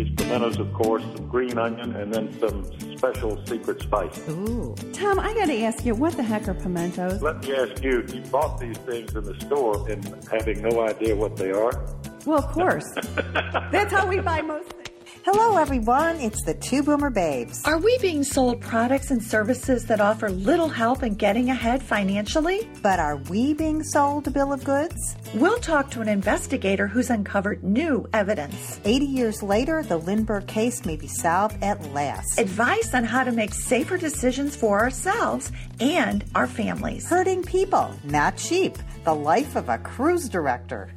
use pimentos, of course, some green onion, and then some special secret spice. Ooh. Tom, I got to ask you, what the heck are pimentos? Let me ask you, you bought these things in the store and having no idea what they are? Well, of course. That's how we buy most things. Hello, everyone. It's the Two Boomer Babes. Are we being sold products and services that offer little help in getting ahead financially? But are we being sold a bill of goods? We'll talk to an investigator who's uncovered new evidence. 80 years later, the Lindbergh case may be solved at last. Advice on how to make safer decisions for ourselves and our families. Hurting people, not sheep. The life of a cruise director.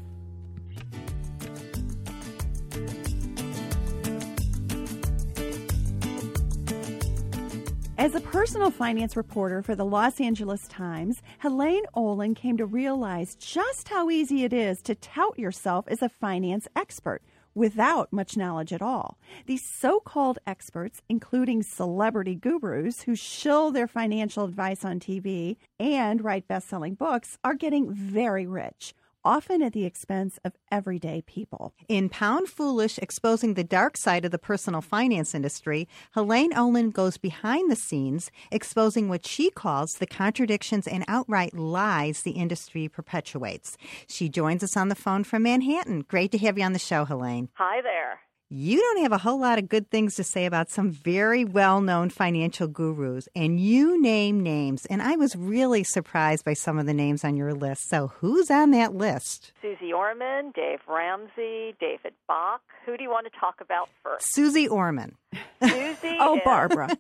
As a personal finance reporter for the Los Angeles Times, Helene Olin came to realize just how easy it is to tout yourself as a finance expert without much knowledge at all. These so-called experts, including celebrity gurus who shill their financial advice on TV and write best-selling books, are getting very rich, often at the expense of everyday people. In Pound Foolish, Exposing the Dark Side of the Personal Finance Industry, Helene Olin goes behind the scenes, exposing what she calls the contradictions and outright lies the industry perpetuates. She joins us on the phone from Manhattan. Great to have you on the show, Helene. Hi there. You don't have a whole lot of good things to say about some very well-known financial gurus, and you name names, and I was really surprised by some of the names on your list. So who's on that list? Susie Orman, Dave Ramsey, David Bach. Who do you want to talk about first? Susie Orman. Susie Barbara.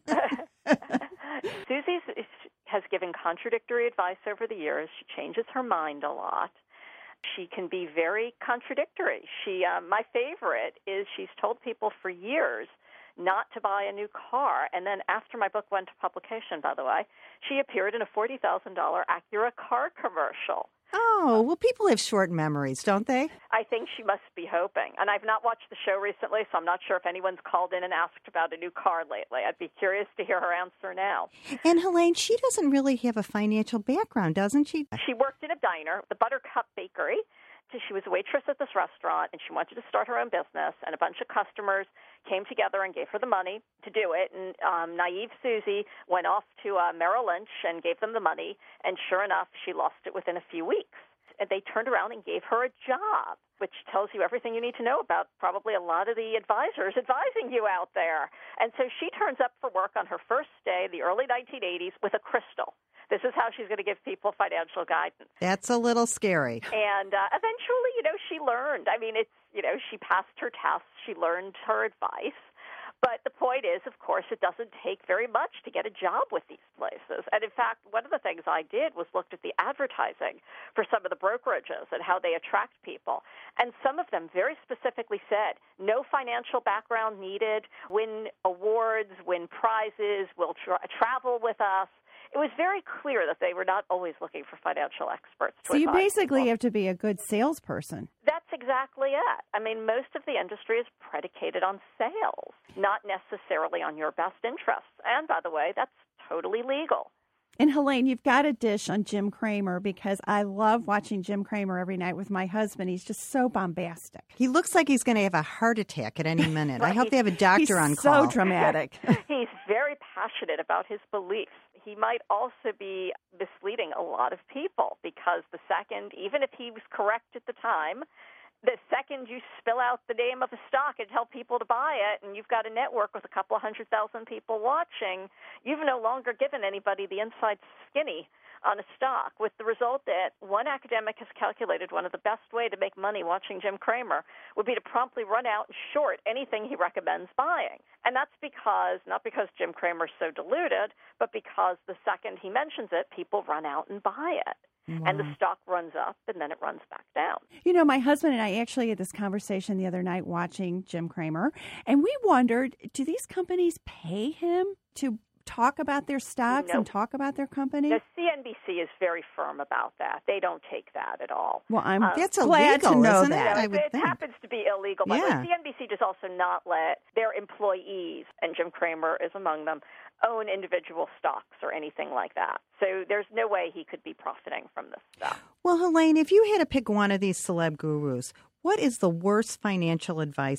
Susie has given contradictory advice over the years. She changes her mind a lot. She can be very contradictory. My favorite is she's told people for years not to buy a new car. And then after my book went to publication, by the way, she appeared in a $40,000 Acura car commercial. Oh, well, people have short memories, don't they? I think she must be hoping. And I've not watched the show recently, so I'm not sure if anyone's called in and asked about a new car lately. I'd be curious to hear her answer now. And Helene, she doesn't really have a financial background, doesn't she? She worked in a diner, the Buttercup Bakery. She was a waitress at this restaurant, and she wanted to start her own business, and a bunch of customers came together and gave her the money to do it, and naive Susie went off to Merrill Lynch and gave them the money, and sure enough, she lost it within a few weeks. And they turned around and gave her a job, which tells you everything you need to know about probably a lot of the advisors advising you out there. And so she turns up for work on her first day, the early 1980s, with a crystal. This is how she's going to give people financial guidance. That's a little scary. And eventually, she learned. I mean, she passed her tests. She learned her advice. But the point is, of course, it doesn't take very much to get a job with these places. And in fact, one of the things I did was looked at the advertising for some of the brokerages and how they attract people. And some of them very specifically said, no financial background needed, win awards, win prizes, will travel with us. It was very clear that they were not always looking for financial experts. So you basically have to be a good salesperson. That's exactly it. I mean, most of the industry is predicated on sales, not necessarily on your best interests. And by the way, that's totally legal. And Helene, you've got a dish on Jim Cramer because I love watching Jim Cramer every night with my husband. He's just so bombastic. He looks like he's going to have a heart attack at any minute. Right. I hope they have a doctor on call. He's so dramatic. He's very passionate about his beliefs. He might also be misleading a lot of people because the second, even if he was correct at the time, the second you spill out the name of a stock and tell people to buy it, and you've got a network with a couple of 100,000 people watching, you've no longer given anybody the inside skinny on a stock, with the result that one academic has calculated one of the best way to make money watching Jim Cramer would be to promptly run out and short anything he recommends buying. And that's because, not because Jim Cramer's so deluded, but because the second he mentions it, people run out and buy it. Wow. And the stock runs up, and then it runs back down. My husband and I actually had this conversation the other night watching Jim Cramer, and we wondered, do these companies pay him to talk about their stocks and talk about their company? The CNBC is very firm about that. They don't take that at all. Well, I'm that's glad illegal, to know isn't that. It happens to be illegal. But CNBC does also not let their employees, and Jim Cramer is among them, own individual stocks or anything like that. So there's no way he could be profiting from this stuff. Well, Helene, if you had to pick one of these celeb gurus, what is the worst financial advice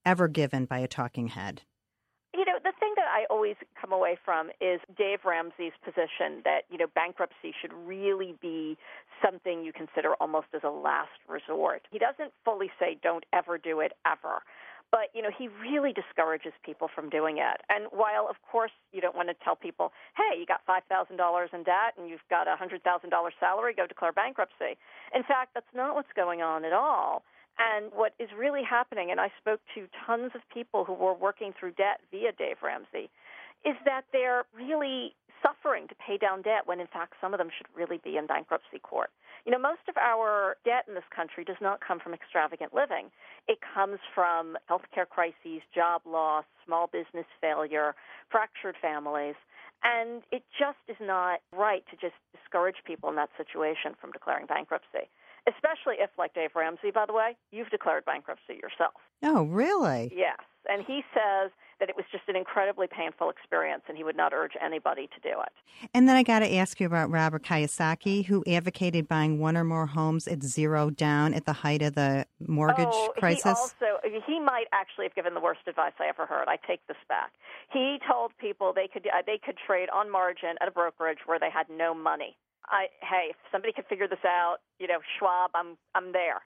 ever given by a talking head? You know, the thing that I always come away from is Dave Ramsey's position that, you know, bankruptcy should really be something you consider almost as a last resort. He doesn't fully say don't ever do it ever. But, you know, he really discourages people from doing it. And while, of course, you don't want to tell people, hey, you got $5,000 in debt and you've got a $100,000 salary, go declare bankruptcy. In fact, that's not what's going on at all. And what is really happening, and I spoke to tons of people who were working through debt via Dave Ramsey, is that they're really suffering to pay down debt when, in fact, some of them should really be in bankruptcy court. You know, most of our debt in this country does not come from extravagant living. It comes from healthcare crises, job loss, small business failure, fractured families. And it just is not right to just discourage people in that situation from declaring bankruptcy, especially if, like Dave Ramsey, by the way, you've declared bankruptcy yourself. Oh, really? Yes. And he says that it was just an incredibly painful experience, and he would not urge anybody to do it. And then I got to ask you about Robert Kiyosaki, who advocated buying one or more homes at zero down at the height of the mortgage crisis. He might actually have given the worst advice I ever heard. I take this back. He told people they could trade on margin at a brokerage where they had no money. Hey, if somebody could figure this out, you know, Schwab, I'm there.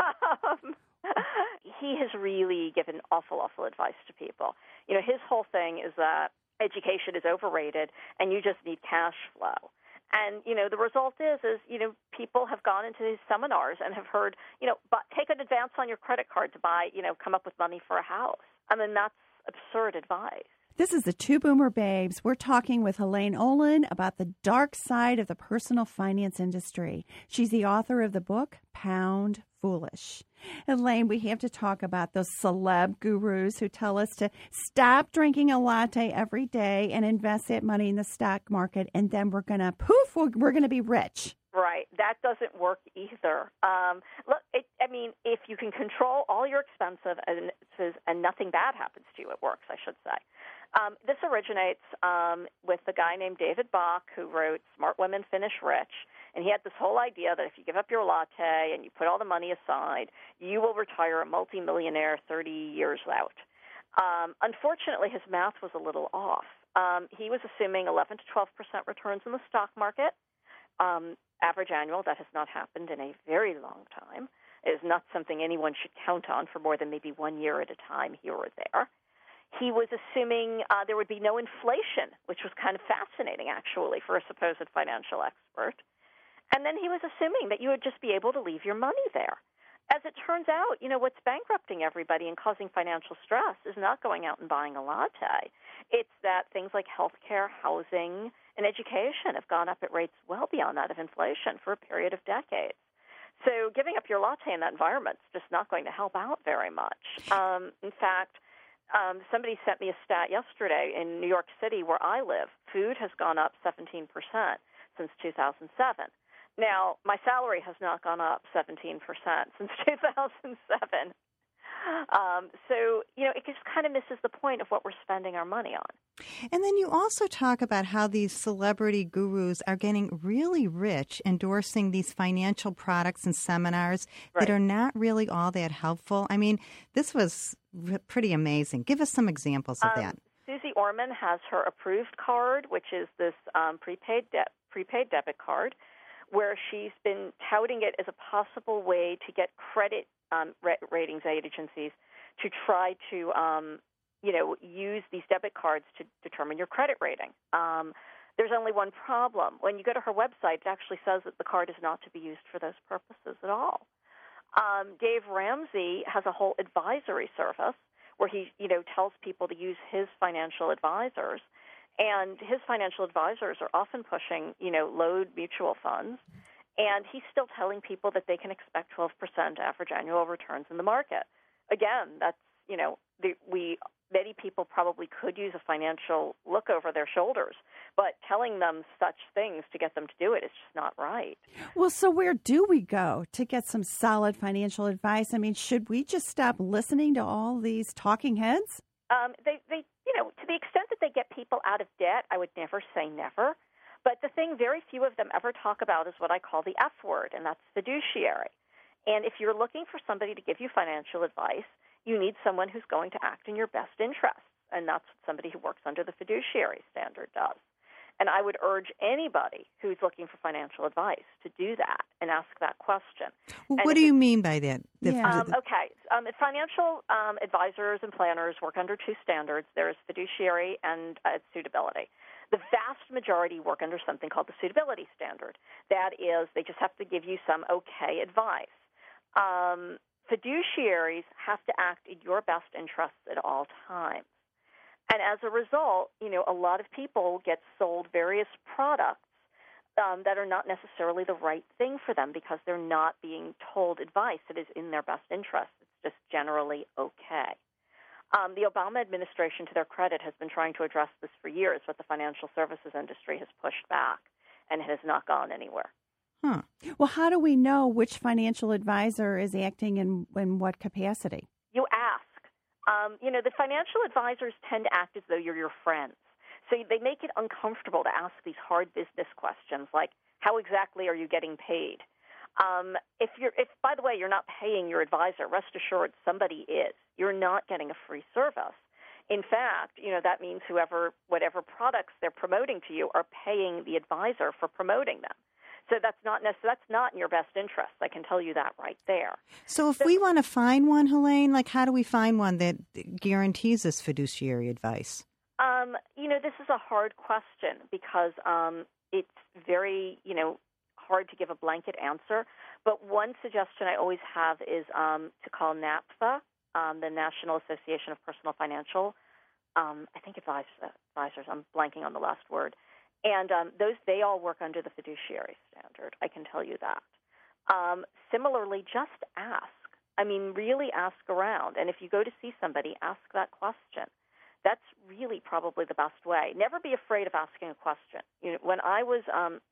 He has really given awful advice to people. You know, his whole thing is that education is overrated and you just need cash flow. And, you know, the result is, you know, people have gone into these seminars and have heard, you know, take an advance on your credit card to buy, you know, come up with money for a house. I mean, that's absurd advice. This is the Two Boomer Babes. We're talking with Helene Olin about the dark side of the personal finance industry. She's the author of the book, Pound Foolish. Helene, we have to talk about those celeb gurus who tell us to stop drinking a latte every day and invest that money in the stock market, and then we're going to, we're going to be rich. Right. That doesn't work either. If you can control all your expenses and nothing bad happens to you, it works, I should say. This originates with a guy named David Bach, who wrote Smart Women Finish Rich. And he had this whole idea that if you give up your latte and you put all the money aside, you will retire a multimillionaire 30 years out. Unfortunately, his math was a little off. He was assuming 11 to 12% returns in the stock market, average annual. That has not happened in a very long time. It is not something anyone should count on for more than maybe 1 year at a time here or there. He was assuming there would be no inflation, which was kind of fascinating, actually, for a supposed financial expert. And then he was assuming that you would just be able to leave your money there. As it turns out, you know, what's bankrupting everybody and causing financial stress is not going out and buying a latte. It's that things like healthcare, housing, and education have gone up at rates well beyond that of inflation for a period of decades. So giving up your latte in that environment is just not going to help out very much. In fact, somebody sent me a stat yesterday in New York City where I live. Food has gone up 17% since 2007. Now, my salary has not gone up 17% since 2007. So, you know, it just kind of misses the point of what we're spending our money on. And then you also talk about how these celebrity gurus are getting really rich endorsing these financial products and seminars that are not really all that helpful. I mean, this was pretty amazing. Give us some examples of that. Susie Orman has her approved card, which is this prepaid debit card, where she's been touting it as a possible way to get credit ratings agencies to try to, use these debit cards to determine your credit rating. There's only one problem. When you go to her website, it actually says that the card is not to be used for those purposes at all. Dave Ramsey has a whole advisory service where he, tells people to use his financial advisors. And his financial advisors are often pushing, load mutual funds. And he's still telling people that they can expect 12% average annual returns in the market. Again, that's, many people probably could use a financial look over their shoulders, but telling them such things to get them to do it is just not right. Well, so where do we go to get some solid financial advice? I mean, should we just stop listening to all these talking heads? To the extent that they get people out of debt, I would never say never. But the thing very few of them ever talk about is what I call the F word, and that's fiduciary. And if you're looking for somebody to give you financial advice, you need someone who's going to act in your best interests, and that's what somebody who works under the fiduciary standard does. And I would urge anybody who's looking for financial advice to do that and ask that question. Well, what do you mean by that? Financial advisors and planners work under two standards. There's fiduciary and suitability. The vast majority work under something called the suitability standard. That is, they just have to give you some okay advice. Fiduciaries have to act in your best interests at all times. And as a result, a lot of people get sold various products that are not necessarily the right thing for them because they're not being told advice that is in their best interest. It's just generally okay. The Obama administration, to their credit, has been trying to address this for years, but the financial services industry has pushed back, and it has not gone anywhere. Huh. Well, how do we know which financial advisor is acting in what capacity? You ask. The financial advisors tend to act as though you're your friends. So they make it uncomfortable to ask these hard business questions like, how exactly are you getting paid? If by the way, you're not paying your advisor, rest assured somebody is. You're not getting a free service. In fact, that means whatever products they're promoting to you are paying the advisor for promoting them. So that's not in your best interest. I can tell you that right there. So if we want to find one, Helene, how do we find one that guarantees this fiduciary advice? This is a hard question because it's very, hard to give a blanket answer. But one suggestion I always have is to call NAPFA, the National Association of Personal Financial, I think advisors. I'm blanking on the last word. And they all work under the fiduciary standard. I can tell you that. Similarly, just ask. Really ask around. And if you go to see somebody, ask that question. That's really probably the best way. Never be afraid of asking a question. When I was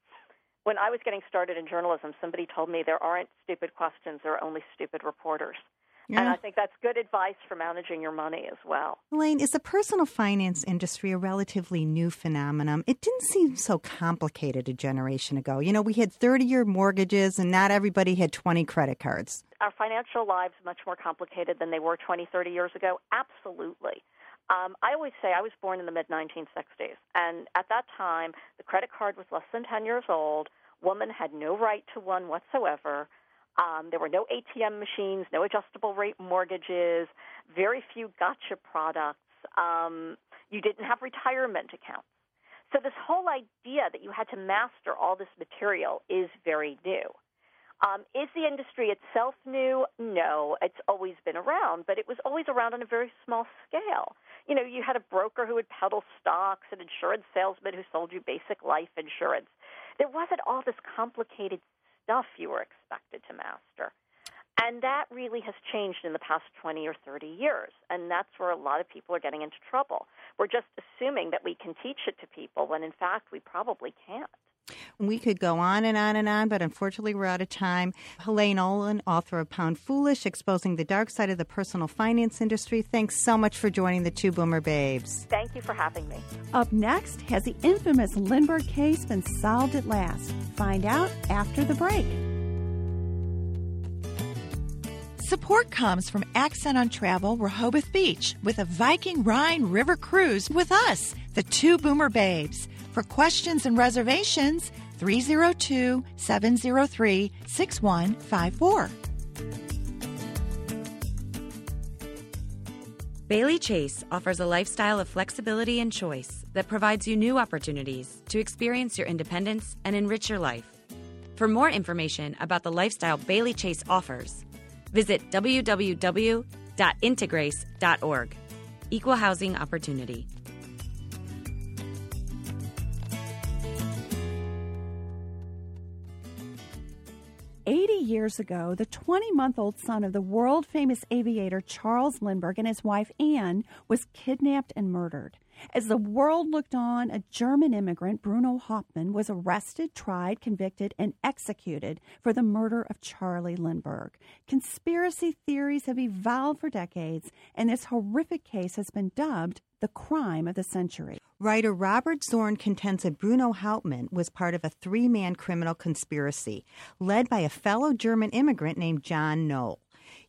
getting started in journalism, somebody told me there aren't stupid questions, there are only stupid reporters. Yeah. And I think that's good advice for managing your money as well. Helene, is the personal finance industry a relatively new phenomenon? It didn't seem so complicated a generation ago. We had 30-year mortgages and not everybody had 20 credit cards. Our financial lives much more complicated than they were 20, 30 years ago? Absolutely. I always say I was born in the mid-1960s, and at that time, the credit card was less than 10 years old. Women had no right to one whatsoever. There were no ATM machines, no adjustable rate mortgages, very few gotcha products. You didn't have retirement accounts. So this whole idea that you had to master all this material is very new. Is the industry itself new? No, it's always been around, but it was always around on a very small scale. You had a broker who would peddle stocks, an insurance salesman who sold you basic life insurance. There wasn't all this complicated stuff you were expected to master. And that really has changed in the past 20 or 30 years, and that's where a lot of people are getting into trouble. We're just assuming that we can teach it to people when, in fact, we probably can't. We could go on and on and on, but unfortunately we're out of time. Helene Olin, author of Pound Foolish, Exposing the Dark Side of the Personal Finance Industry. Thanks so much for joining the Two Boomer Babes. Thank you for having me. Up next, has the infamous Lindbergh case been solved at last? Find out after the break. Support comes from Accent on Travel Rehoboth Beach with a Viking Rhine River cruise with us, the Two Boomer Babes. For questions and reservations, 302-703-6154. Bailey Chase offers a lifestyle of flexibility and choice that provides you new opportunities to experience your independence and enrich your life. For more information about the lifestyle Bailey Chase offers, visit www.integrace.org. Equal housing opportunity. 80 years ago, the 20-month-old son of the world-famous aviator Charles Lindbergh and his wife Anne was kidnapped and murdered. As the world looked on, a German immigrant, Bruno Hauptmann, was arrested, tried, convicted, and executed for the murder of Charlie Lindbergh. Conspiracy theories have evolved for decades, and this horrific case has been dubbed the crime of the century. Writer Robert Zorn contends that Bruno Hauptmann was part of a three-man criminal conspiracy led by a fellow German immigrant named John Knoll.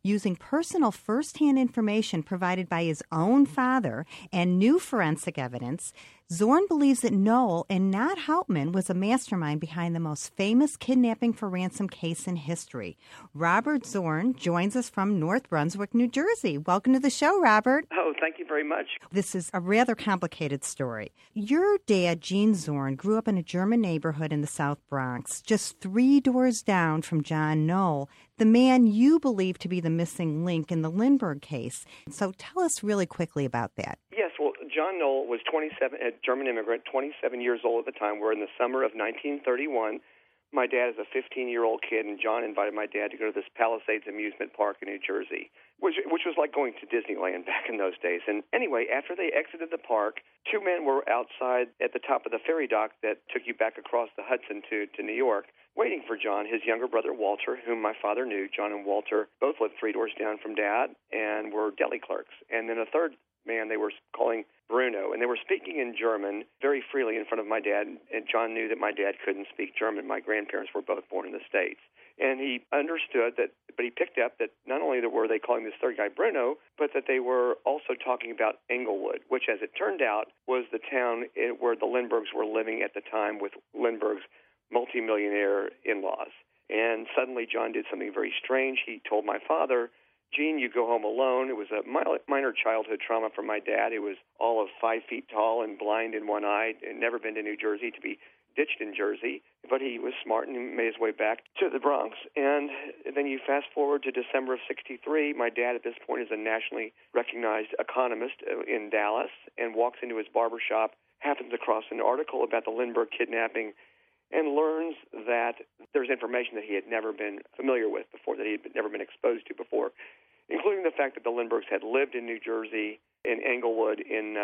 Using personal first-hand information provided by his own father and new forensic evidence, Zorn believes that Knoll and not Hauptmann was a mastermind behind the most famous kidnapping for ransom case in history. Robert Zorn joins us from North Brunswick, New Jersey. Welcome to the show, Robert. Oh, thank you very much. This is a rather complicated story. Your dad, Gene Zorn, grew up in a German neighborhood in the South Bronx, just 3 doors down from John Knoll, the man you believe to be the missing link in the Lindbergh case. So tell us really quickly about that. Yes, well, John Knoll was 27, a German immigrant, 27 years old at the time. We're in the summer of 1931. My dad is a 15-year-old kid, and John invited my dad to go to this Palisades amusement park in New Jersey, which was like going to Disneyland back in those days. And anyway, after they exited the park, 2 men were outside at the top of the ferry dock that took you back across the Hudson to New York, waiting for John, his younger brother Walter, whom my father knew. John and Walter both lived 3 doors down from Dad and were deli clerks. And then a third man they were calling Bruno, and they were speaking in German very freely in front of my dad, and John knew that my dad couldn't speak German. My grandparents were both born in the States. And he understood that, but he picked up that not only were they calling this third guy Bruno, but that they were also talking about Englewood, which, as it turned out, was the town where the Lindberghs were living at the time with Lindbergh's multimillionaire in-laws. And suddenly John did something very strange. He told my father, Gene, you go home alone. It was a minor childhood trauma for my dad. He was all of 5 feet tall and blind in one eye and never been to New Jersey to be ditched in Jersey. But he was smart and he made his way back to the Bronx. And then you fast forward to December of 1963. My dad at this point is a nationally recognized economist in Dallas and walks into his barbershop, happens across an article about the Lindbergh kidnapping, and learns that there's information that he had never been familiar with before, that he had never been exposed to before, including the fact that the Lindberghs had lived in New Jersey, in Englewood in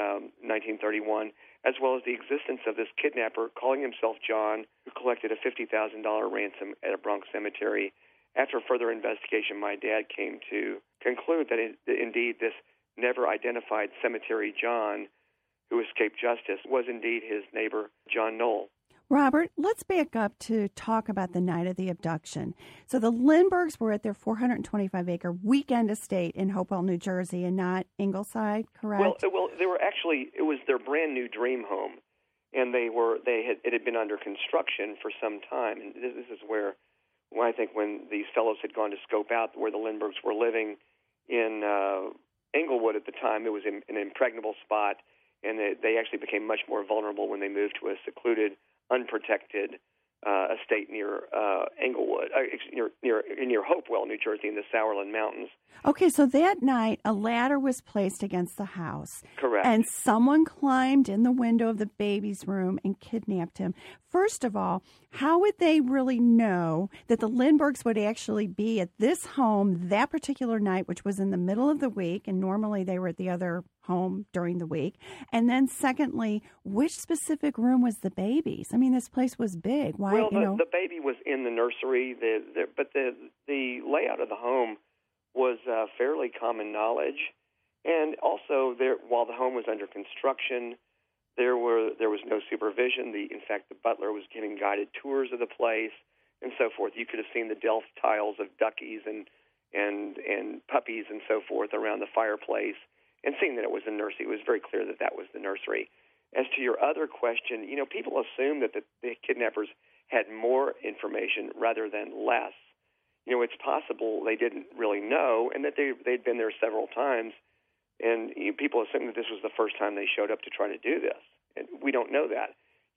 1931, as well as the existence of this kidnapper calling himself John, who collected a $50,000 ransom at a Bronx cemetery. After further investigation, my dad came to conclude that indeed this never identified Cemetery John, who escaped justice, was indeed his neighbor, John Knoll. Robert, let's back up to talk about the night of the abduction. So the Lindberghs were at their 425-acre weekend estate in Hopewell, New Jersey, and not Ingleside, correct? Well, they were actually, it was their brand new dream home, and it had been under construction for some time. And this is where I think when these fellows had gone to scope out where the Lindberghs were living in Englewood at the time, it was an impregnable spot, and they actually became much more vulnerable when they moved to a secluded, unprotected estate near Englewood, near Hopewell, New Jersey, in the Sauerland Mountains. Okay, so that night, a ladder was placed against the house. Correct. And someone climbed in the window of the baby's room and kidnapped him. First of all, how would they really know that the Lindberghs would actually be at this home that particular night, which was in the middle of the week, and normally they were at the other home during the week? And then secondly, which specific room was the baby's? I mean, this place was big. Why? Well, the baby was in the nursery, but the layout of the home was fairly common knowledge. And also, while the home was under construction, there was no supervision. In fact, the butler was giving guided tours of the place and so forth. You could have seen the Delft tiles of duckies and puppies and so forth around the fireplace, and seeing that it was a nursery. It was very clear that that was the nursery. As to your other question, people assume that the kidnappers had more information rather than less. It's possible they didn't really know, and that they'd been there several times, and people assume that this was the first time they showed up to try to do this. And we don't know that.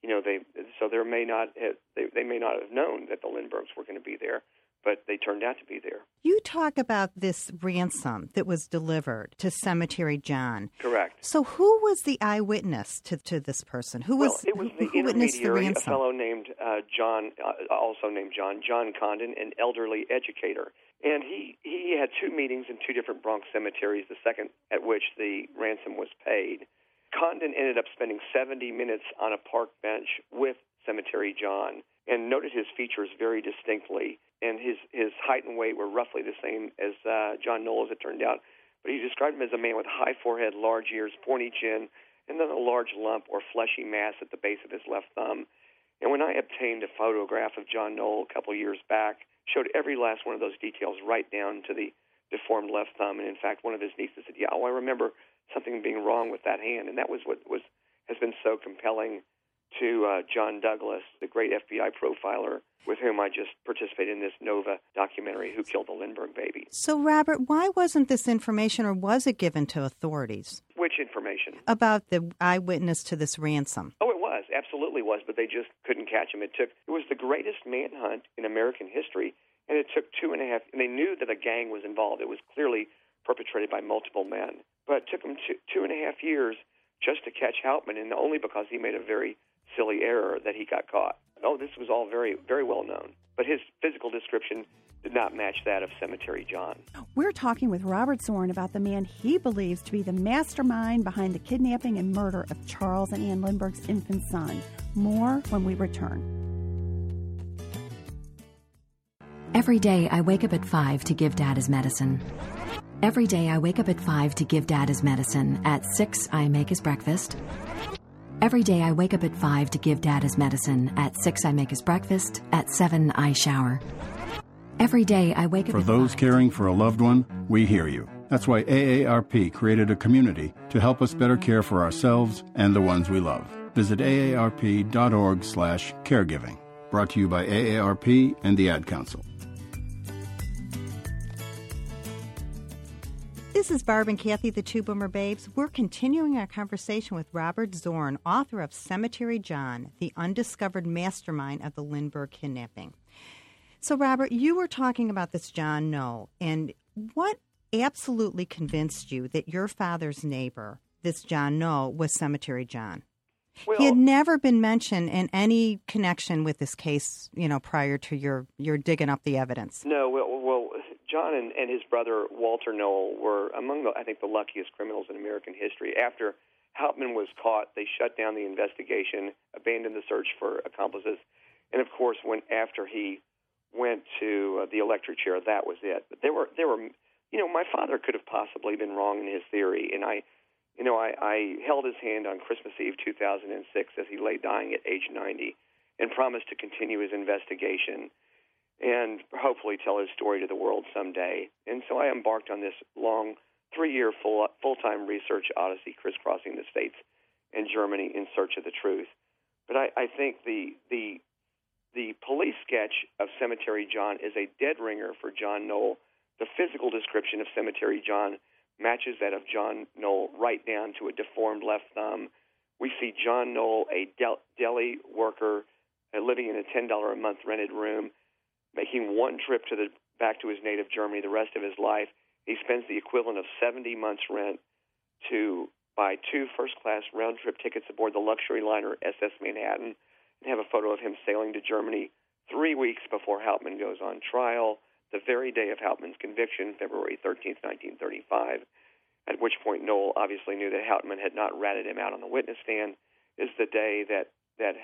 They may not have known that the Lindberghs were going to be there, but they turned out to be there. You talk about this ransom that was delivered to Cemetery John. Correct. So who was the eyewitness to this person? It was the intermediary, a fellow named John, also named John Condon, an elderly educator. And he had 2 meetings in 2 different Bronx cemeteries, the second at which the ransom was paid. Condon ended up spending 70 minutes on a park bench with Cemetery John and noted his features very distinctly. And his height and weight were roughly the same as John Knoll, as it turned out. But he described him as a man with a high forehead, large ears, pointy chin, and then a large lump or fleshy mass at the base of his left thumb. And when I obtained a photograph of John Knoll a couple years back, showed every last one of those details right down to the deformed left thumb. And in fact, one of his nieces said, I remember something being wrong with that hand. And that was what has been so compelling to John Douglas, the great FBI profiler with whom I just participated in this Nova documentary, Who Killed the Lindbergh Baby. So, Robert, why wasn't this information, or was it given to authorities? Which information? About the eyewitness to this ransom. Oh, it was. Absolutely was, but they just couldn't catch him. It was the greatest manhunt in American history, and it took 2.5, and they knew that a gang was involved. It was clearly perpetrated by multiple men. But it took them 2.5 years just to catch Hauptmann, and only because he made a very silly error that he got caught. Oh, this was all very, very well known. But his physical description did not match that of Cemetery John. We're talking with Robert Zorn about the man he believes to be the mastermind behind the kidnapping and murder of Charles and Ann Lindbergh's infant son. More when we return. Every day I wake up at 5 to give Dad his medicine. Every day I wake up at 5 to give Dad his medicine. At 6 I make his breakfast. Every day I wake up at 5 to give Dad his medicine. At 6 I make his breakfast. At 7 I shower. Every day I wake up For those 5. caring for a loved one, we hear you. That's why AARP created a community to help us better care for ourselves and the ones we love. Visit aarp.org/caregiving. Brought to you by AARP and the Ad Council. This is Barb and Kathy, the Two Boomer Babes. We're continuing our conversation with Robert Zorn, author of Cemetery John, the undiscovered mastermind of the Lindbergh kidnapping. So, Robert, you were talking about this John Knoll, and what absolutely convinced you that your father's neighbor, this John Knoll, was Cemetery John? Well, he had never been mentioned in any connection with this case, prior to your digging up the evidence. No, well John and his brother Walter Knoll were among the luckiest criminals in American history. After Hauptmann was caught, they shut down the investigation, abandoned the search for accomplices, and of course, after he went to the electric chair, that was it. But there were, my father could have possibly been wrong in his theory, and I held his hand on Christmas Eve 2006 as he lay dying at age 90, and promised to continue his investigation and hopefully tell his story to the world someday. And so I embarked on this long 3-year full-time research odyssey crisscrossing the States and Germany in search of the truth. But I think the police sketch of Cemetery John is a dead ringer for John Knoll. The physical description of Cemetery John matches that of John Knoll right down to a deformed left thumb. We see John Knoll, a deli worker, living in a $10 a month rented room, making one trip back to his native Germany the rest of his life. He spends the equivalent of 70 months' rent to buy 2 first-class round-trip tickets aboard the luxury liner SS Manhattan and have a photo of him sailing to Germany 3 weeks before Hauptmann goes on trial, the very day of Hauptmann's conviction, February 13th, 1935, at which point Knoll obviously knew that Hauptmann had not ratted him out on the witness stand, is the day that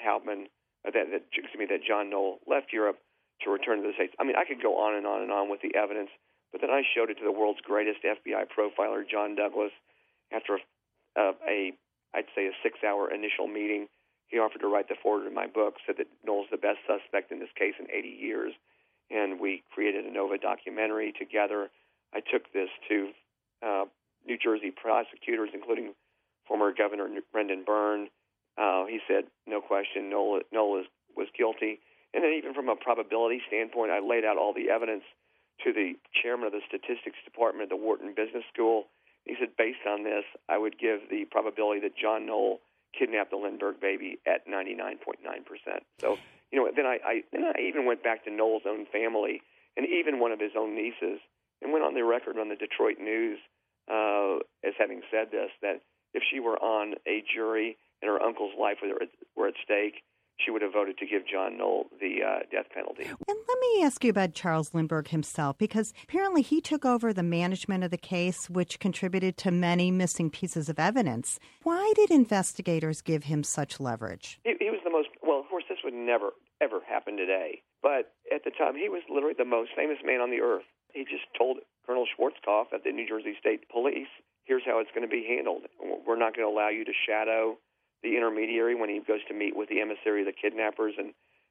John Knoll left Europe to return to the States. I mean, I could go on and on and on with the evidence, but then I showed it to the world's greatest FBI profiler, John Douglas. After I'd say a 6-hour initial meeting, he offered to write the foreword of my book, said that Knoll's the best suspect in this case in 80 years, and we created a Nova documentary together. I took this to New Jersey prosecutors, including former Governor Brendan Byrne. He said, no question, Knoll was guilty. And then even from a probability standpoint, I laid out all the evidence to the chairman of the statistics department at the Wharton Business School. He said, based on this, I would give the probability that John Knoll kidnapped the Lindbergh baby at 99.9%. So, then I even went back to Knoll's own family and even one of his own nieces, and went on the record on the Detroit News as having said this, that if she were on a jury and her uncle's life were at stake, she would have voted to give John Knoll the death penalty. And let me ask you about Charles Lindbergh himself, because apparently he took over the management of the case, which contributed to many missing pieces of evidence. Why did investigators give him such leverage? He was the most, well, of course, this would never, ever happen today. But at the time, he was literally the most famous man on the earth. He just told Colonel Schwarzkopf at the New Jersey State Police, here's how it's going to be handled. We're not going to allow you to shadow the intermediary when he goes to meet with the emissary of the kidnappers and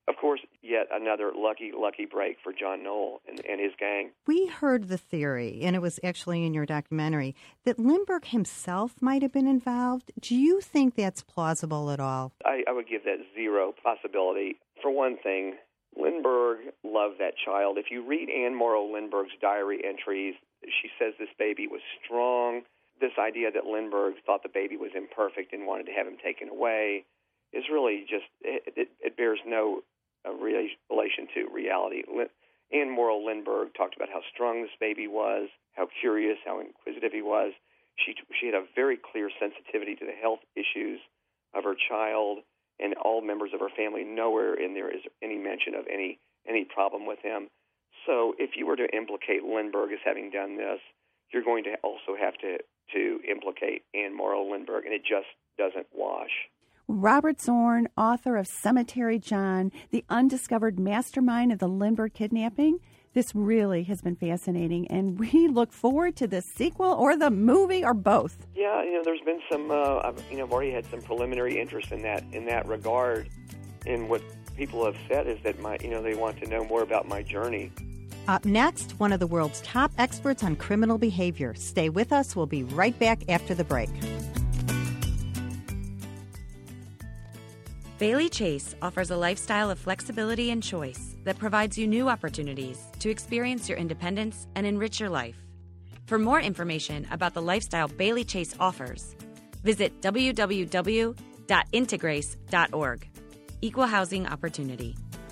of course, yet another lucky break for John Knoll and his gang. We heard the theory, and it was actually in your documentary, that Lindbergh himself might have been involved. Do you think that's plausible at all? I would give that zero possibility. For one thing, Lindbergh loved that child. If you read Anne Morrow Lindbergh's diary entries, she says this baby was strong. This idea that Lindbergh thought the baby was imperfect and wanted to have him taken away is really just, it bears no relation to reality. Anne Morrow Lindbergh talked about how strong this baby was, how curious, how inquisitive he was. She had a very clear sensitivity to the health issues of her child, and all members of her family. Nowhere in there is any mention of any problem with him. So if you were to implicate Lindbergh as having done this, you're going to also have to implicate Anne Morrow Lindbergh, and it just doesn't wash. Robert Zorn, author of Cemetery John, the undiscovered mastermind of the Lindbergh kidnapping. This really has been fascinating, and we look forward to the sequel or the movie or both. Yeah, there's been some, I've already had some preliminary interest in that regard. And what people have said is that they want to know more about my journey. Up next, one of the world's top experts on criminal behavior. Stay with us. We'll be right back after the break. Bailey Chase offers a lifestyle of flexibility and choice that provides you new opportunities to experience your independence and enrich your life. For more information about the lifestyle Bailey Chase offers, visit www.integrace.org. Equal housing opportunity.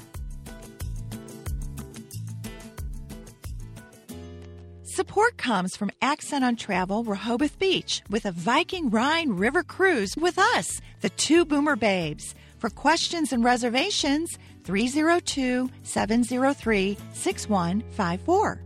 Support comes from Accent on Travel Rehoboth Beach with a Viking Rhine River Cruise with us, the Two Boomer Babes. For questions and reservations, 302-703-6154.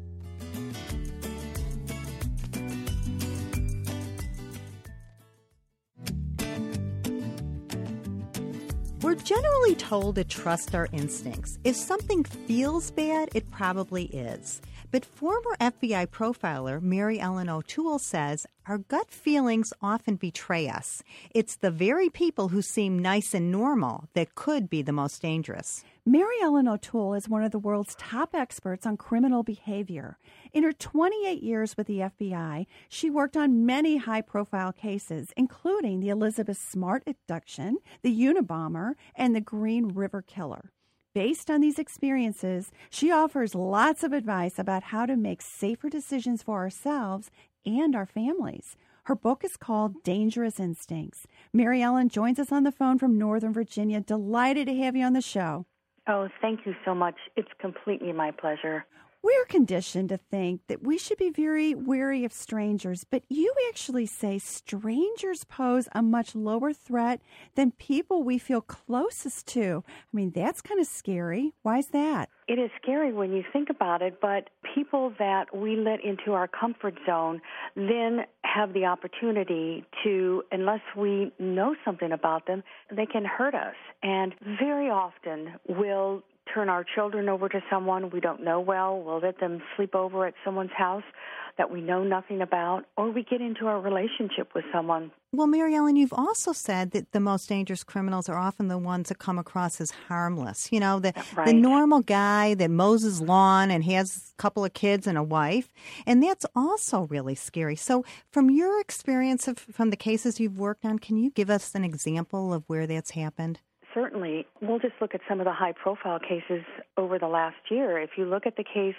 We're generally told to trust our instincts. If something feels bad, it probably is. But former FBI profiler Mary Ellen O'Toole says our gut feelings often betray us. It's the very people who seem nice and normal that could be the most dangerous. Mary Ellen O'Toole is one of the world's top experts on criminal behavior. In her 28 years with the FBI, she worked on many high-profile cases, including the Elizabeth Smart abduction, the Unabomber, and the Green River Killer. Based on these experiences, she offers lots of advice about how to make safer decisions for ourselves and our families. Her book is called Dangerous Instincts. Mary Ellen joins us on the phone from Northern Virginia. Delighted to have you on the show. Oh, thank you so much. It's completely my pleasure. We're conditioned to think that we should be very wary of strangers, but you actually say strangers pose a much lower threat than people we feel closest to. I mean, that's kind of scary. Why is that? It is scary when you think about it, but people that we let into our comfort zone then have the opportunity to, unless we know something about them, they can hurt us. And very often we'll turn our children over to someone we don't know well. We'll let them sleep over at someone's house that we know nothing about, or we get into a relationship with someone. Well, Mary Ellen, you've also said that the most dangerous criminals are often the ones that come across as harmless. You know, the normal guy that mows his lawn and has a couple of kids and a wife. And that's also really scary. So from your experience from the cases you've worked on, can you give us an example of where that's happened? Certainly. We'll just look at some of the high-profile cases over the last year. If you look at the case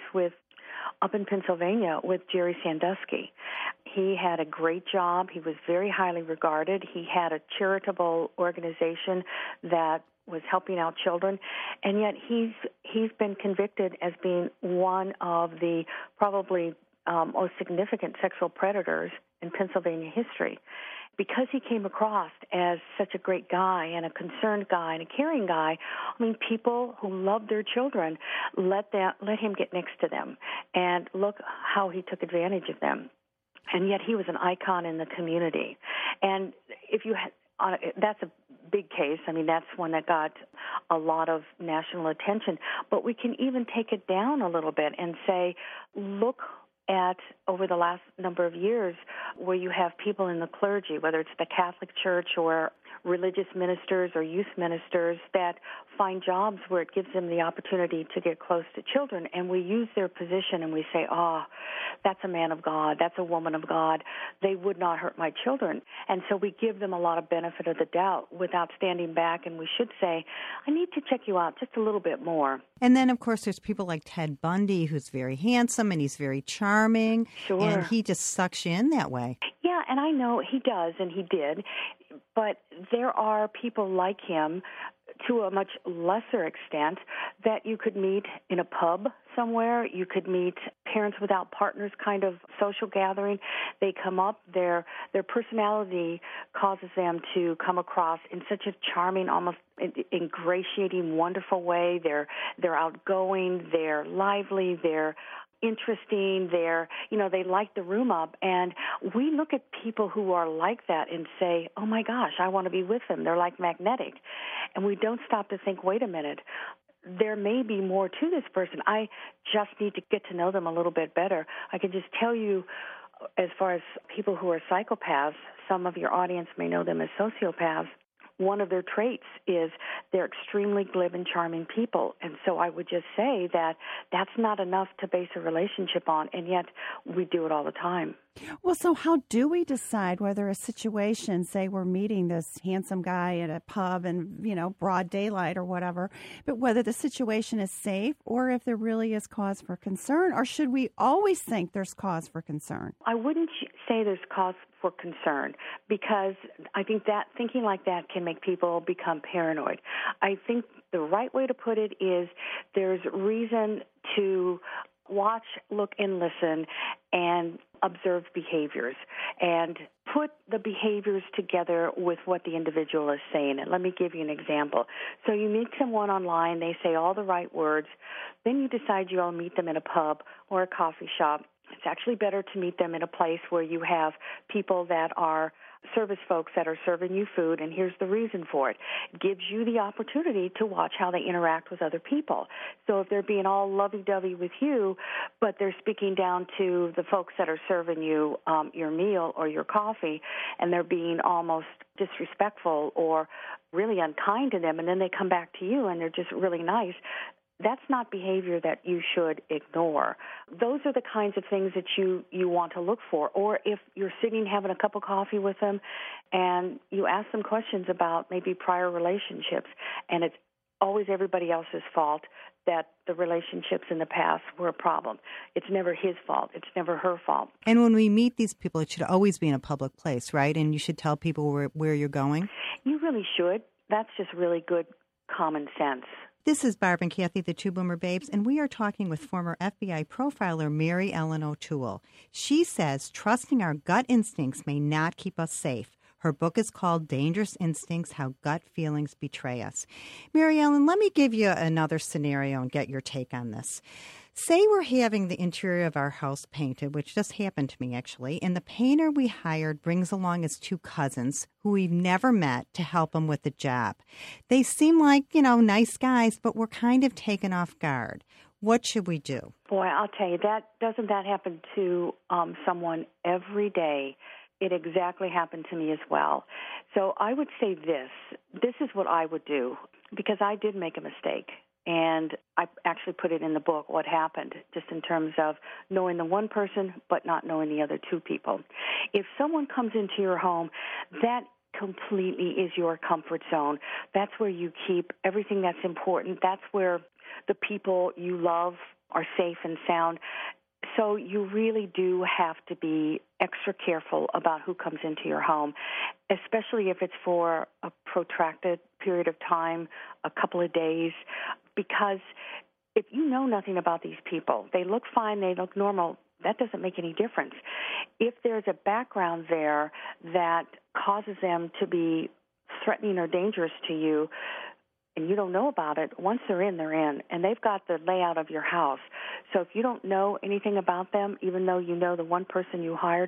up in Pennsylvania with Jerry Sandusky, he had a great job. He was very highly regarded. He had a charitable organization that was helping out children, and yet he's been convicted as being one of the probably most significant sexual predators in Pennsylvania history. Because he came across as such a great guy and a concerned guy and a caring guy, I mean, people who loved their children let him get next to them, and look how he took advantage of them. And yet he was an icon in the community. And that's a big case. I mean, that's one that got a lot of national attention. But we can even take it down a little bit and say, look at over the last number of years where you have people in the clergy, whether it's the Catholic Church or religious ministers or youth ministers that find jobs where it gives them the opportunity to get close to children, and we use their position and we say, that's a man of God, that's a woman of God, they would not hurt my children. And so we give them a lot of benefit of the doubt without standing back, and we should say, I need to check you out just a little bit more. And then, of course, there's people like Ted Bundy, who's very handsome and he's very charming. Sure. And he just sucks you in that way. Yeah, and I know he does, and he did. But there are people like him to a much lesser extent that you could meet in a pub somewhere. You could meet Parents Without Partners kind of social gathering. They come up, their personality causes them to come across in such a charming, almost ingratiating, wonderful way. They're outgoing, they're lively, they're interesting, they light the room up, and we look at people who are like that and say, oh my gosh, I want to be with them. They're like magnetic. And we don't stop to think, wait a minute, there may be more to this person. I just need to get to know them a little bit better. I can just tell you, as far as people who are psychopaths, some of your audience may know them as sociopaths. One of their traits is they're extremely glib and charming people. And so I would just say that that's not enough to base a relationship on, and yet we do it all the time. Well, so how do we decide whether a situation, say we're meeting this handsome guy at a pub in, broad daylight or whatever, but whether the situation is safe or if there really is cause for concern, or should we always think there's cause for concern? I wouldn't say there's cause for concern, because I think that thinking like that can make people become paranoid. I think the right way to put it is there's reason to watch, look, and listen and observe behaviors and put the behaviors together with what the individual is saying. And let me give you an example. So you meet someone online, they say all the right words, then you decide you'll meet them in a pub or a coffee shop. It's actually better to meet them in a place where you have people that are service folks that are serving you food, and here's the reason for it. It gives you the opportunity to watch how they interact with other people. So if they're being all lovey-dovey with you, but they're speaking down to the folks that are serving you your meal or your coffee, and they're being almost disrespectful or really unkind to them, and then they come back to you and they're just really nice, that's not behavior that you should ignore. Those are the kinds of things that you want to look for. Or if you're sitting having a cup of coffee with them and you ask them questions about maybe prior relationships, and it's always everybody else's fault that the relationships in the past were a problem. It's never his fault. It's never her fault. And when we meet these people, it should always be in a public place, right? And you should tell people where you're going? You really should. That's just really good common sense. This is Barb and Kathy, the Two Boomer Babes, and we are talking with former FBI profiler Mary Ellen O'Toole. She says trusting our gut instincts may not keep us safe. Her book is called Dangerous Instincts, How Gut Feelings Betray Us. Mary Ellen, let me give you another scenario and get your take on this. Say we're having the interior of our house painted, which just happened to me, actually, and the painter we hired brings along his two cousins who we've never met to help him with the job. They seem like, nice guys, but we're kind of taken off guard. What should we do? Boy, I'll tell you, doesn't that happen to someone every day? It exactly happened to me as well. So I would say this is what I would do, because I did make a mistake. And I actually put it in the book, what happened, just in terms of knowing the one person but not knowing the other two people. If someone comes into your home, that completely is your comfort zone. That's where you keep everything that's important. That's where the people you love are safe and sound. So you really do have to be extra careful about who comes into your home, especially if it's for a protracted period of time, a couple of days, because if you know nothing about these people, they look fine, they look normal, that doesn't make any difference. If there's a background there that causes them to be threatening or dangerous to you, and you don't know about it, once they're in, and they've got the layout of your house. So if you don't know anything about them, even though you know the one person you hired,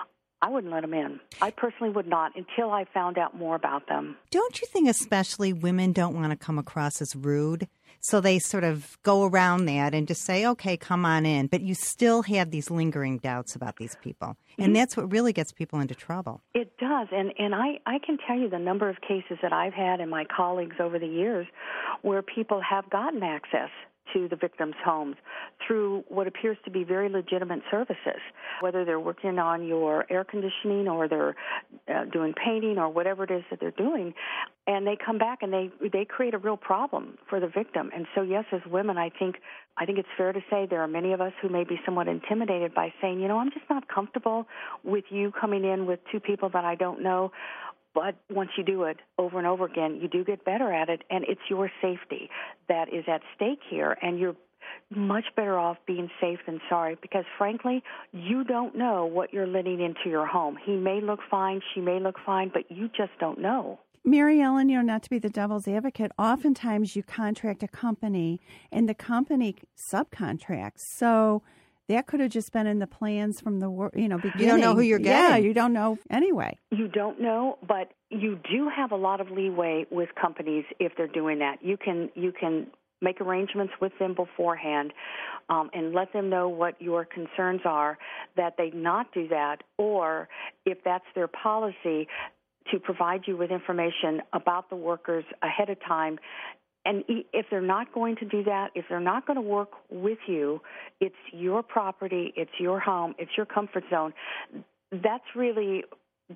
I wouldn't let them in. I personally would not until I found out more about them. Don't you think especially women don't want to come across as rude? So they sort of go around that and just say, okay, come on in. But you still have these lingering doubts about these people. And that's what really gets people into trouble. It does. And I can tell you the number of cases that I've had and my colleagues over the years where people have gotten access to the victims' homes through what appears to be very legitimate services, whether they're working on your air conditioning or they're doing painting or whatever it is that they're doing, and they come back and they create a real problem for the victim. And so, yes, as women, I think it's fair to say there are many of us who may be somewhat intimidated by saying, you know, I'm just not comfortable with you coming in with two people that I don't know. But once you do it over and over again, you do get better at it, and it's your safety that is at stake here, and you're much better off being safe than sorry because, frankly, you don't know what you're letting into your home. He may look fine, she may look fine, but you just don't know. Mary Ellen, not to be the devil's advocate, oftentimes you contract a company, and the company subcontracts, so that could have just been in the plans from the beginning. You don't know who you're getting. Yeah, you don't know anyway. You don't know, but you do have a lot of leeway with companies if they're doing that. You can make arrangements with them beforehand and let them know what your concerns are, that they not do that, or if that's their policy, to provide you with information about the workers ahead of time. And if they're not going to do that, if they're not going to work with you, it's your property, it's your home, it's your comfort zone. That's really,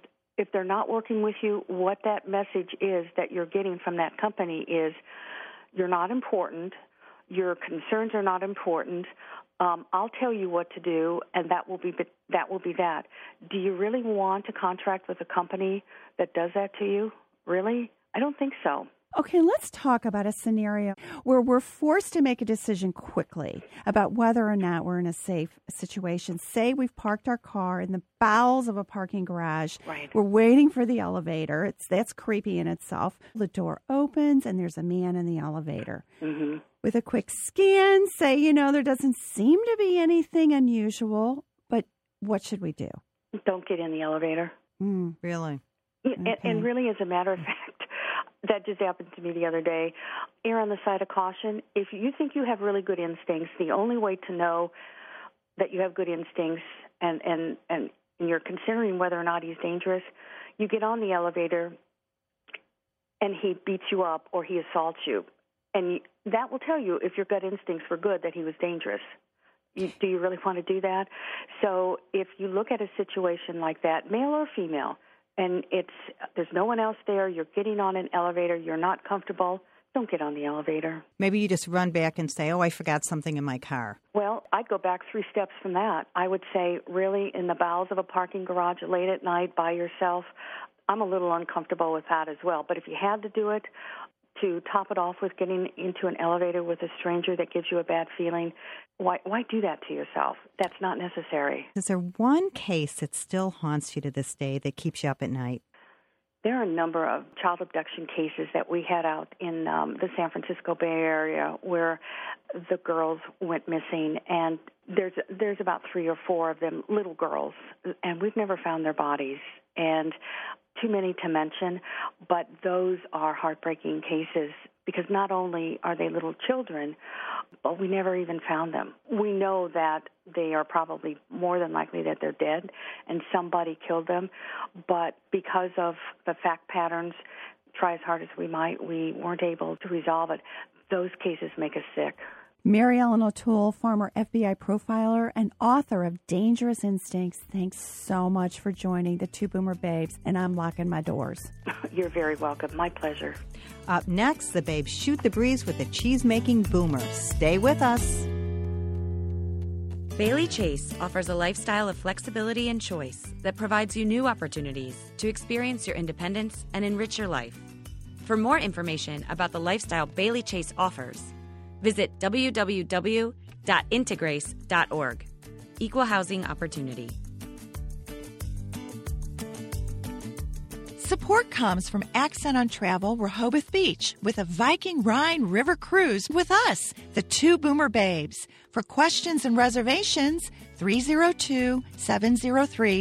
if they're not working with you, what that message is that you're getting from that company is you're not important, your concerns are not important, I'll tell you what to do, and that will be that. Do you really want to contract with a company that does that to you? Really? I don't think so. Okay, let's talk about a scenario where we're forced to make a decision quickly about whether or not we're in a safe situation. Say we've parked our car in the bowels of a parking garage. Right. We're waiting for the elevator. That's creepy in itself. The door opens and there's a man in the elevator. Mm-hmm. With a quick scan, say, there doesn't seem to be anything unusual, but what should we do? Don't get in the elevator. Really? Okay. And really, as a matter of fact, that just happened to me the other day. Err on the side of caution. If you think you have really good instincts, the only way to know that you have good instincts and you're considering whether or not he's dangerous, you get on the elevator and he beats you up or he assaults you. And that will tell you if your gut instincts were good that he was dangerous. Do you really want to do that? So if you look at a situation like that, male or female, and there's no one else there, you're getting on an elevator, you're not comfortable, don't get on the elevator. Maybe you just run back and say, I forgot something in my car. Well, I'd go back 3 steps from that. I would say, really, in the bowels of a parking garage late at night by yourself, I'm a little uncomfortable with that as well. But if you had to do it, to top it off with getting into an elevator with a stranger that gives you a bad feeling, why do that to yourself? That's not necessary. Is there one case that still haunts you to this day that keeps you up at night? There are a number of child abduction cases that we had out in the San Francisco Bay Area where the girls went missing, and there's about 3 or 4 of them, little girls, and we've never found their bodies. And too many to mention, but those are heartbreaking cases because not only are they little children, but we never even found them. We know that they are probably more than likely that they're dead and somebody killed them, but because of the fact patterns, try as hard as we might, we weren't able to resolve it. Those cases make us sick. Mary Ellen O'Toole, former FBI profiler and author of Dangerous Instincts, thanks so much for joining the Two Boomer Babes, and I'm locking my doors. You're very welcome. My pleasure. Up next, the babes shoot the breeze with the cheese-making boomer. Stay with us. Bailey Chase offers a lifestyle of flexibility and choice that provides you new opportunities to experience your independence and enrich your life. For more information about the lifestyle Bailey Chase offers, visit www.integrace.org. Equal housing opportunity. Support comes from Accent on Travel Rehoboth Beach with a Viking Rhine River Cruise with us, the Two Boomer Babes. For questions and reservations,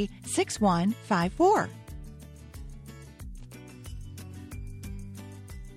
302-703-6154.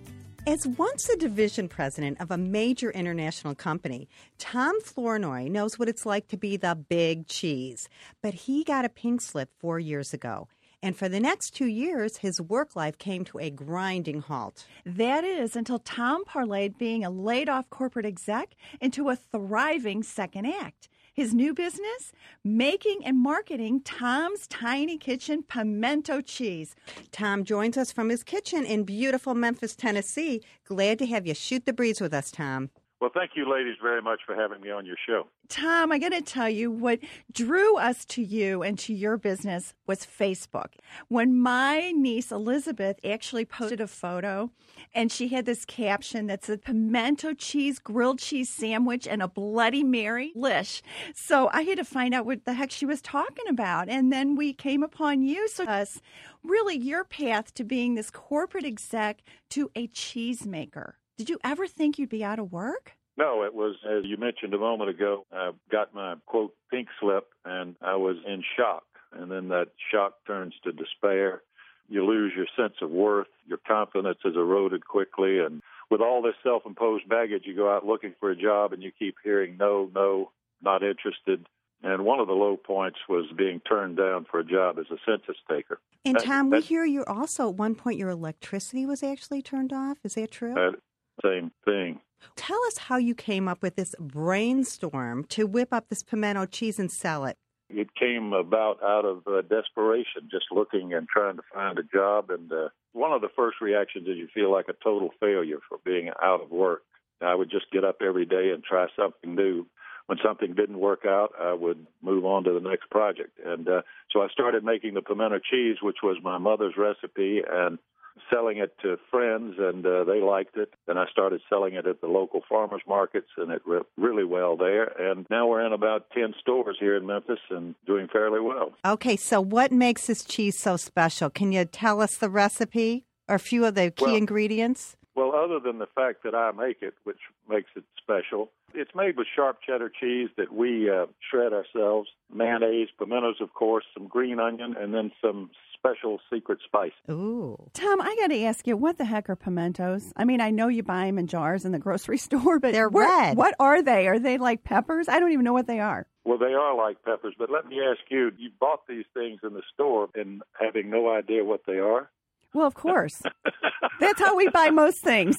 As once a division president of a major international company, Tom Flournoy knows what it's like to be the big cheese. But he got a pink slip 4 years ago. And for the next 2 years, his work life came to a grinding halt. That is until Tom parlayed being a laid-off corporate exec into a thriving second act. His new business? Making and marketing Tom's Tiny Kitchen pimento cheese. Tom joins us from his kitchen in beautiful Memphis, Tennessee. Glad to have you shoot the breeze with us, Tom. Well, thank you, ladies, very much for having me on your show. Tom, I got to tell you, what drew us to you and to your business was Facebook. When my niece Elizabeth actually posted a photo, and she had this caption that said pimento cheese, grilled cheese sandwich, and a Bloody Mary lish. So I had to find out what the heck she was talking about. And then we came upon you. So us, really your path to being this corporate exec to a cheesemaker. Did you ever think you'd be out of work? No, it was, as you mentioned a moment ago, I got my, quote, pink slip, and I was in shock. And then that shock turns to despair. You lose your sense of worth. Your confidence is eroded quickly. And with all this self-imposed baggage, you go out looking for a job, and you keep hearing, no, not interested. And one of the low points was being turned down for a job as a census taker. And Tom, we hear you also, at one point, your electricity was actually turned off. Is that true? Same thing. Tell us how you came up with this brainstorm to whip up this pimento cheese and sell it. It came about out of desperation, just looking and trying to find a job. And one of the first reactions is you feel like a total failure for being out of work. I would just get up every day and try something new. When something didn't work out, I would move on to the next project. And so I started making the pimento cheese, which was my mother's recipe, and selling it to friends, and they liked it. Then I started selling it at the local farmers markets, and it went really well there. And now we're in about 10 stores here in Memphis and doing fairly well. Okay, so what makes this cheese so special? Can you tell us the recipe or a few of the key ingredients? Well, other than the fact that I make it, which makes it special, it's made with sharp cheddar cheese that we shred ourselves, mayonnaise, pimentos, of course, some green onion, and then some special secret spice. Ooh. Tom, I got to ask you, what the heck are pimentos? I mean, I know you buy them in jars in the grocery store, but they're red. What are they? Are they like peppers? I don't even know what they are. Well, they are like peppers, but let me ask you, you bought these things in the store and having no idea what they are? Well, of course. That's how we buy most things.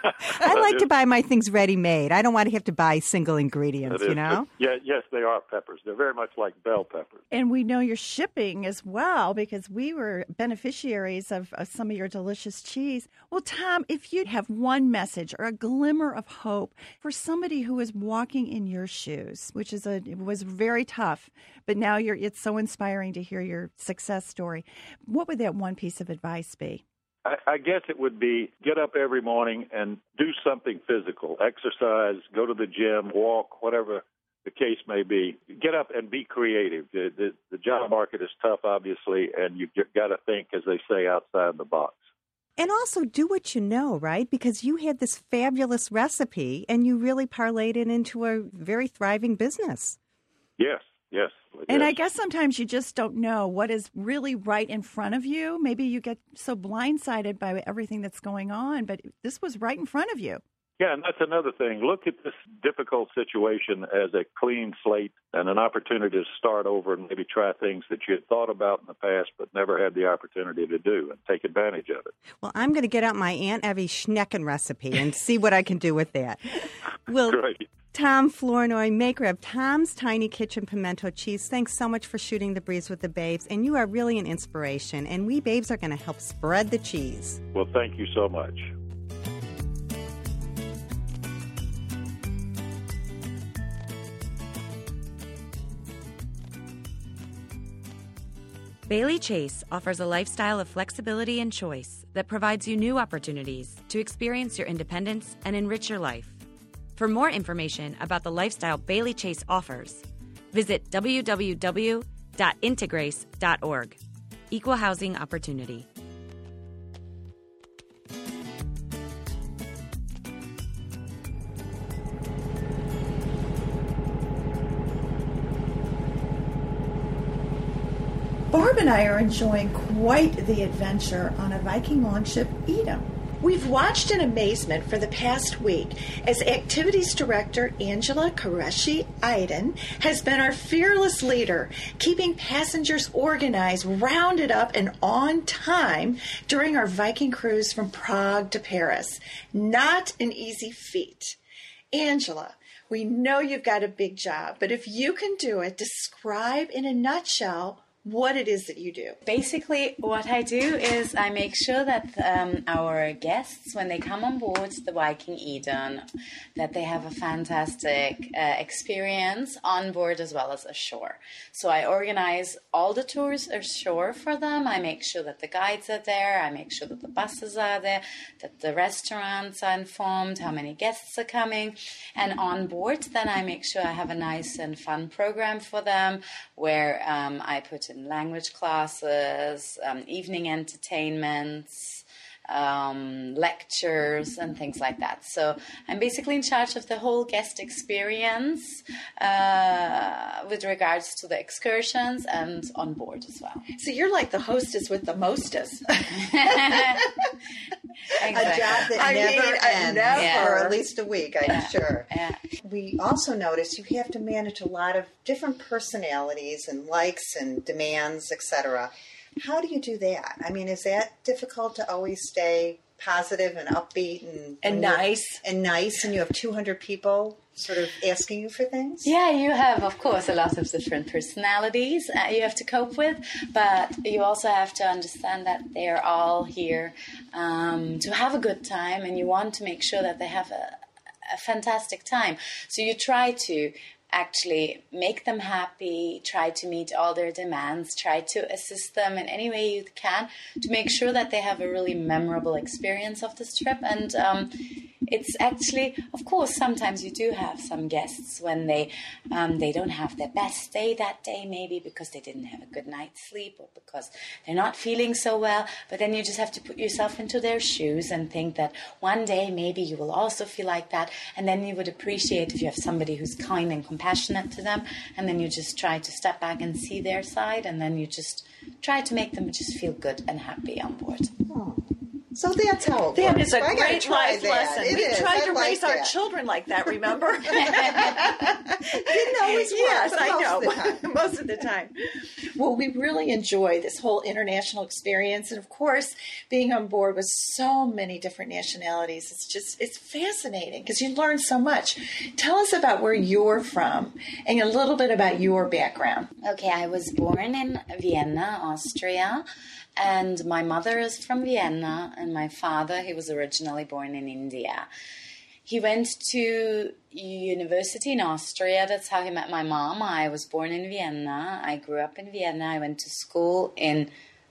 I like to buy my things ready-made. I don't want to have to buy single ingredients, you know? Yeah, yes, they are peppers. They're very much like bell peppers. And we know you're shipping as well because we were beneficiaries of some of your delicious cheese. Well, Tom, if you'd have one message or a glimmer of hope for somebody who is walking in your shoes, which is it was very tough, but now it's so inspiring to hear your success story, what would that one piece of advice be? I guess it would be get up every morning and do something physical, exercise, go to the gym, walk, whatever the case may be. Get up and be creative. The job market is tough, obviously, and you've got to think, as they say, outside the box. And also do what you know, right? Because you had this fabulous recipe, and you really parlayed it into a very thriving business. Yes. And I guess sometimes you just don't know what is really right in front of you. Maybe you get so blindsided by everything that's going on, but this was right in front of you. Yeah, and that's another thing. Look at this difficult situation as a clean slate and an opportunity to start over and maybe try things that you had thought about in the past but never had the opportunity to do and take advantage of it. Well, I'm going to get out my Aunt Evie Schnecken recipe and see what I can do with that. Well, great. Tom Flournoy, maker of Tom's Tiny Kitchen Pimento Cheese, thanks so much for shooting the breeze with the babes. And you are really an inspiration. And we babes are going to help spread the cheese. Well, thank you so much. Bailey Chase offers a lifestyle of flexibility and choice that provides you new opportunities to experience your independence and enrich your life. For more information about the lifestyle Bailey Chase offers, visit www.integrace.org. Equal housing opportunity. Barb and I are enjoying quite the adventure on a Viking longship, Edom. We've watched in amazement for the past week as Activities Director Angela Qureshi-Iden has been our fearless leader, keeping passengers organized, rounded up, and on time during our Viking cruise from Prague to Paris. Not an easy feat. Angela, we know you've got a big job, but if you can do it, describe in a nutshell what it is that you do. Basically, what I do is I make sure that our guests, when they come on board the Viking Eden, that they have a fantastic experience on board as well as ashore. So I organize all the tours ashore for them. I make sure that the guides are there. I make sure that the buses are there, that the restaurants are informed, how many guests are coming. And on board, then I make sure I have a nice and fun program for them where I put in language classes, evening entertainments, lectures, and things like that. So I'm basically in charge of the whole guest experience with regards to the excursions and on board as well. So you're like the hostess with the mostess. Exactly. A job that never ends for at least a week, I'm sure. Yeah. We also notice you have to manage a lot of different personalities and likes and demands, etc. How do you do that? I mean, is that difficult to always stay positive and upbeat and nice? And you have 200 people sort of asking you for things? Yeah, you have, of course, a lot of different personalities you have to cope with, but you also have to understand that they're all here to have a good time, and you want to make sure that they have a fantastic time. So you try to actually make them happy, try to meet all their demands, try to assist them in any way you can to make sure that they have a really memorable experience of this trip. And it's actually, of course, sometimes you do have some guests when they don't have their best day that day, maybe because they didn't have a good night's sleep or because they're not feeling so well. But then you just have to put yourself into their shoes and think that one day maybe you will also feel like that. And then you would appreciate if you have somebody who's kind and compassionate to them. And then you just try to step back and see their side. And then you just try to make them just feel good and happy on board. Oh. So that's how it that works. Is a great life lesson. We tried to raise our children like that, remember? Didn't always work, yes, but I most know. of the time. Most of the time. Well, we really enjoy this whole international experience. And, of course, being on board with so many different nationalities, it's fascinating because you learn so much. Tell us about where you're from and a little bit about your background. Okay, I was born in Vienna, Austria. And my mother is from Vienna, and my father, he was originally born in India. He went to university in Austria. That's how he met my mom. I was born in Vienna. I grew up in Vienna. I went to school in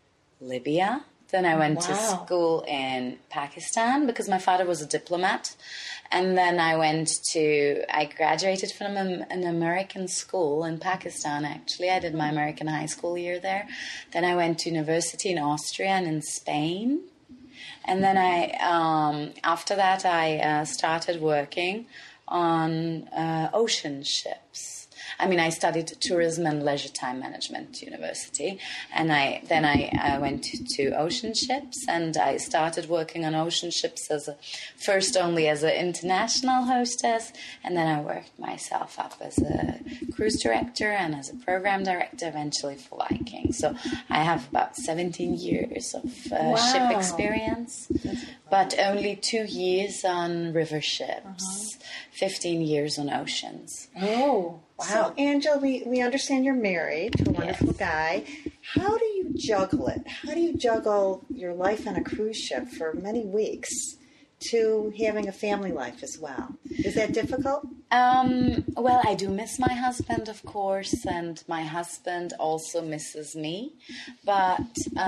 Libya. Then I went to school in Pakistan because my father was a diplomat. And then I graduated from an American school in Pakistan, actually. I did my American high school year there. Then I went to university in Austria and in Spain. And then after that, I started working on ocean ships. I mean, I studied tourism and leisure time management at university, and then I went to ocean ships, and I started working on ocean ships first only as an international hostess, and then I worked myself up as a cruise director and as a program director, eventually for Viking. So I have about 17 years of ship experience, but only 2 years on river ships, 15 years on oceans. Oh, wow. So, Angela, we understand you're married to a wonderful guy. How do you juggle it? How do you juggle your life on a cruise ship for many weeks to having a family life as well? Is that difficult? Well, I do miss my husband, of course, and my husband also misses me. But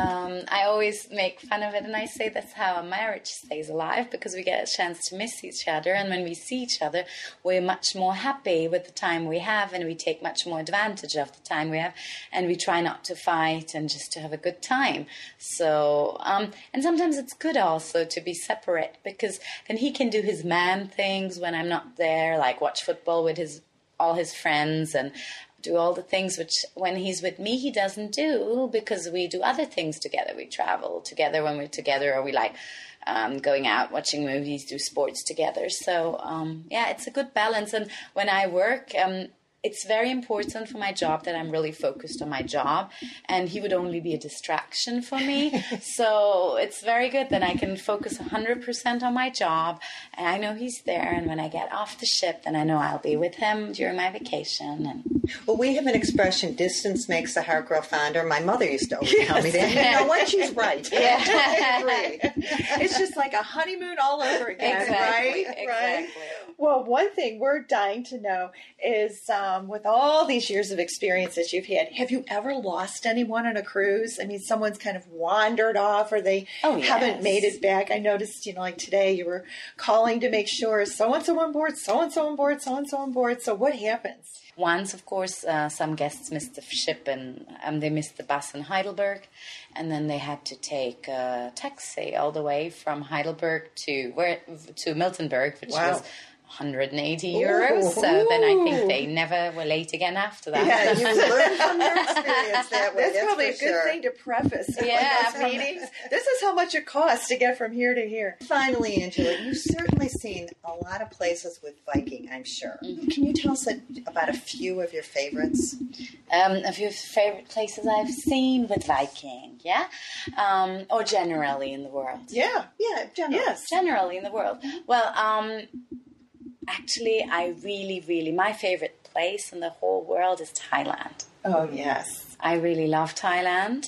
I always make fun of it, and I say that's how a marriage stays alive, because we get a chance to miss each other. And when we see each other, we're much more happy with the time we have, and we take much more advantage of the time we have, and we try not to fight and just to have a good time. So, and sometimes it's good also to be separate, because then he can do his man things when I'm not there, like watch football with all his friends and do all the things which when he's with me, he doesn't do, because we do other things together. We travel together when we're together, or we like going out, watching movies, do sports together. So, it's a good balance. And when I work, it's very important for my job that I'm really focused on my job, and he would only be a distraction for me. So it's very good that I can focus 100% on my job, and I know he's there. And when I get off the ship, then I know I'll be with him during my vacation. Well, we have an expression, distance makes the heart grow fonder. My mother used to always tell me that. You know what? She's right. Yeah. I agree. It's just like a honeymoon all over again, exactly, right? Exactly. Well, one thing we're dying to know is, with all these years of experience that you've had, have you ever lost anyone on a cruise? I mean, someone's kind of wandered off, or they haven't made it back. I noticed, like today you were calling to make sure so-and-so on board, so-and-so on board, so-and-so on board. So what happens? Once, of course, some guests missed the ship, and they missed the bus in Heidelberg, and then they had to take a taxi all the way from Heidelberg to Miltenberg, which was 180 euros. So then I think they never were late again after that. Yeah, you learn from your experience that way. That's probably a good thing to preface those meetings. This is how much it costs to get from here to here. Finally, Angela, you've certainly seen a lot of places with Viking, I'm sure. Mm-hmm. Can you tell us about a few of your favorites? A few favorite places I've seen with Viking, or generally in the world. Yeah, generally. Yes, generally in the world. Well, actually, I really, my favorite place in the whole world is Thailand. Oh, yes. I really love Thailand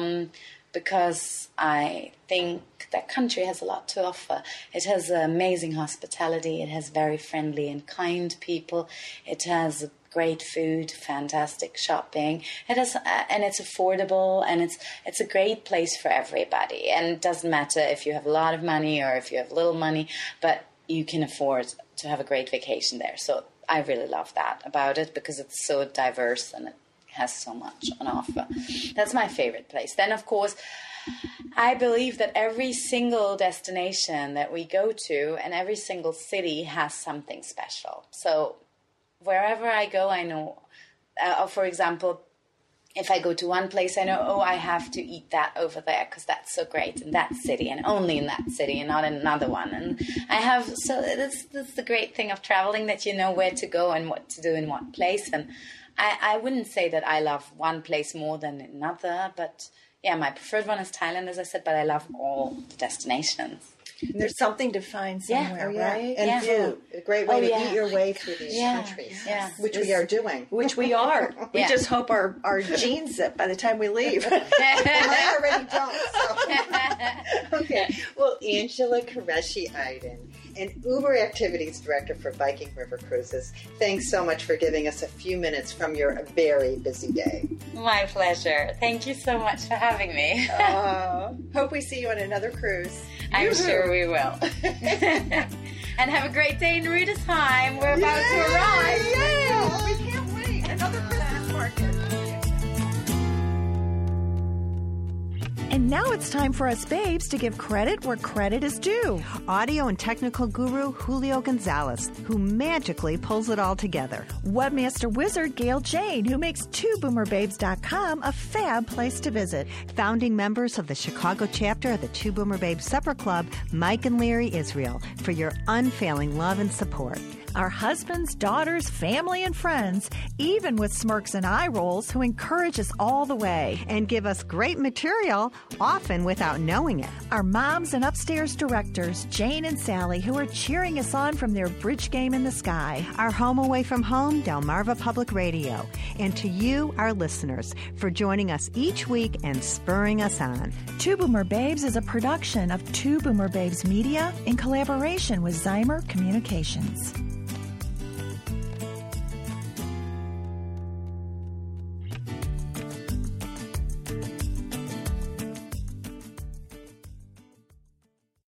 because I think that country has a lot to offer. It has amazing hospitality. It has very friendly and kind people. It has great food, fantastic shopping. It has, and it's affordable, and it's a great place for everybody. And it doesn't matter if you have a lot of money or if you have little money, but you can afford to have a great vacation there. So I really love that about it, because it's so diverse and it has so much on offer. That's my favorite place. Then, of course, I believe that every single destination that we go to and every single city has something special. So wherever I go, I know, for example, if I go to one place, I know, I have to eat that over there because that's so great in that city and only in that city and not in another one. And that's the great thing of traveling, that you know where to go and what to do in what place. And I wouldn't say that I love one place more than another, but my preferred one is Thailand, as I said, but I love all the destinations. There's something to find somewhere, right? And food. A great way to eat your way through these countries, which we are doing. Which we are. We just hope our genes zip by the time we leave. I already don't. So. Okay. Well, Angela Qureshi-Iden, an Uber Activities Director for Viking River Cruises, thanks so much for giving us a few minutes from your very busy day. My pleasure. Thank you so much for having me. Hope we see you on another cruise. I'm sure we will. And have a great day in Rudesheim. We're about to arrive. Yeah, we can't wait. Another Christmas market. And now it's time for us babes to give credit where credit is due. Audio and technical guru Julio Gonzalez, who magically pulls it all together. Webmaster wizard Gail Jane, who makes TwoBoomerBabes.com a fab place to visit. Founding members of the Chicago chapter of the Two Boomer Babes Supper Club, Mike and Larry Israel, for your unfailing love and support. Our husbands, daughters, family, and friends, even with smirks and eye rolls, who encourage us all the way. And give us great material, often without knowing it. Our moms and upstairs directors, Jane and Sally, who are cheering us on from their bridge game in the sky. Our home away from home, Delmarva Public Radio. And to you, our listeners, for joining us each week and spurring us on. Two Boomer Babes is a production of Two Boomer Babes Media in collaboration with Zymer Communications.